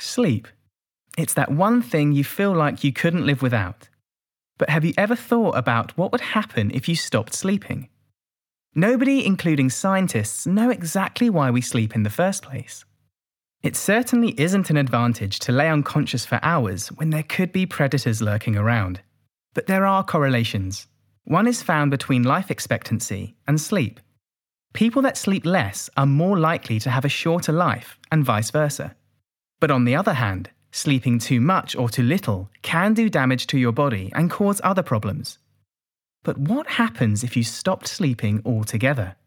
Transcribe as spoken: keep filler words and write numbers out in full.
Sleep. It's that one thing you feel like you couldn't live without. But have you ever thought about what would happen if you stopped sleeping? Nobody, including scientists, know exactly why we sleep in the first place. It certainly isn't an advantage to lay unconscious for hours when there could be predators lurking around. But there are correlations. One is found between life expectancy and sleep. People that sleep less are more likely to have a shorter life, and vice versa. But on the other hand, sleeping too much or too little can do damage to your body and cause other problems. But what happens if you stopped sleeping altogether?